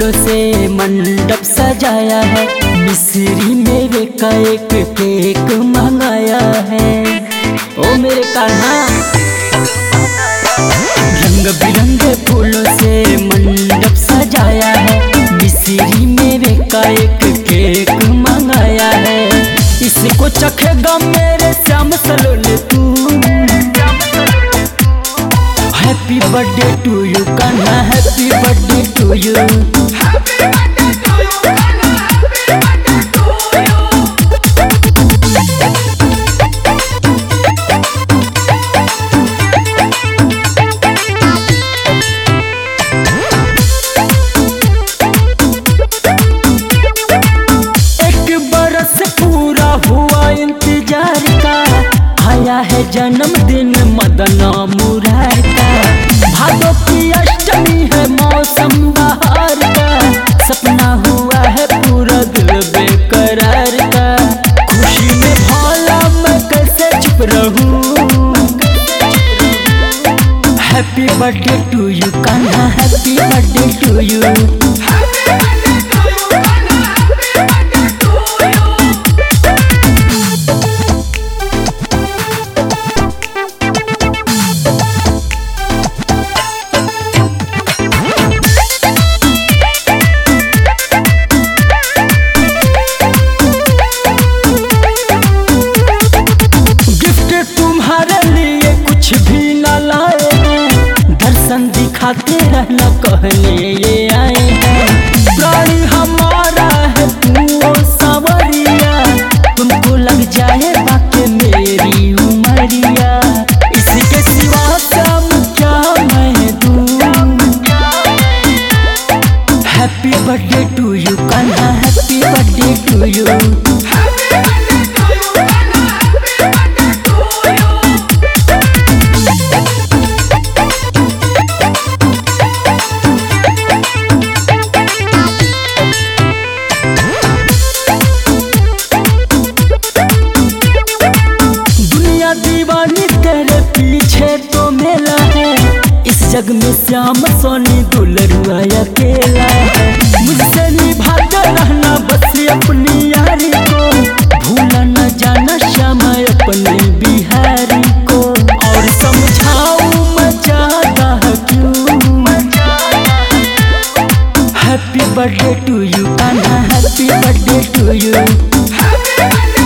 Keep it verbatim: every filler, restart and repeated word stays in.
फूलों से मंडप सजाया है, मिस्री मेवे का एक केक मंगाया है। ओ मेरे कान्हा, रंग बिरंगे फूलों से मंडप सजाया है, मिस्री मेवे का एक केक मंगाया है। इसको चखेगा मेरे श्याम सलोने तू। Happy birthday to you Kanha, happy birthday to you. इंतजार का आया है जन्मदिन मदना मुरार का, भादों की अष्टमी है मौसम बहार का, सपना हुआ है पूरा दिल बेकरार का। खुशी में भोला मैं कैसे चुप रहूं। Happy birthday to you Kanha, happy birthday to you. दिखाते रहना कहने ये आए हैं, प्राणी हमारा है तू सवरिया, तुमको लग जाए बाकी मेरी उमरिया, इसके सिवा काम क्या मैं दूं। Happy birthday to you Kanha, happy birthday to you. दीवानी तेरे पीछे तो मेला है, इस जग में श्याम सोनी दुलरुआ अकेला है। मुझसे निभाते रहना बस अपनी यारी को, भूला न जाना श्यामा अपने बिहारी को, और समझाऊं मैं चाहता है क्यों। Happy birthday to you Kanha, happy birthday to you.